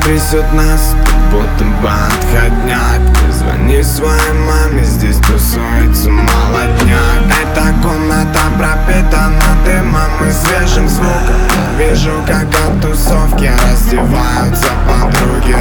трясет нас, как будто бы отходняк. Ты звони своей маме, здесь тусуется молодняк. Эта комната пропитана дымом и свежим звуком. Вижу, как от тусовки раздеваются подруги.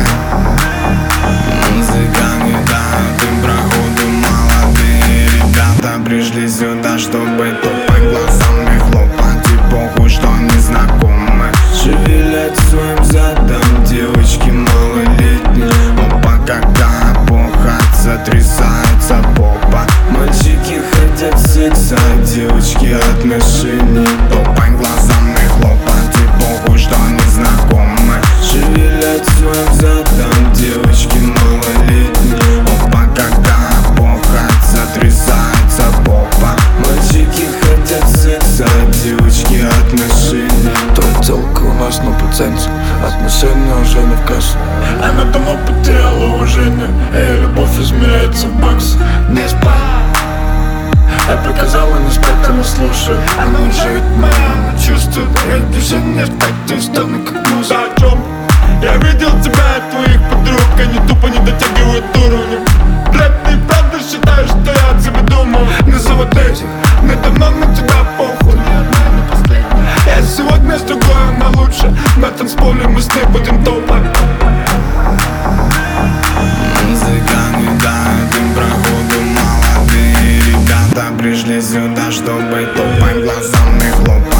Музыка не дает им проходу, молодые ребята пришли сюда, чтобы тупо глазами хлопать. И похуй, что незнакомы шевелят своим задом девочки малолетние. Опа, когда похот сотрясается попа. Мальчики хотят секса, девочки отношений. Топай глазами хлопать, и похуй, что незнакомы шевелят своим задом девочки малолетние. Опа, когда похот сотрясается попа. Мальчики хотят секса, девочки отношений. Твоя телка у нас на пациенте, отношения уже не в кассу. Она давно потеряла уважение, и любовь измеряется в баксах. Не спать, я приказала не спать, она слушает. Она уже ведь моя, она чувствует. Я движение в такте, стану как муза. О чем? Я видел тебя и твоих подруг, они тупо не дотягивают уровня. Рэп, ты правда считаешь, что я о тебе думал? Не за вот этих, мне давно на тебя похуй. Ни одна не последняя. Я сегодня с другой, она лучше. На танцполе мы с ней будем топать. Музыка не дает им проходу, молодые ребята пришли сюда, чтобы топать глазами хлопать.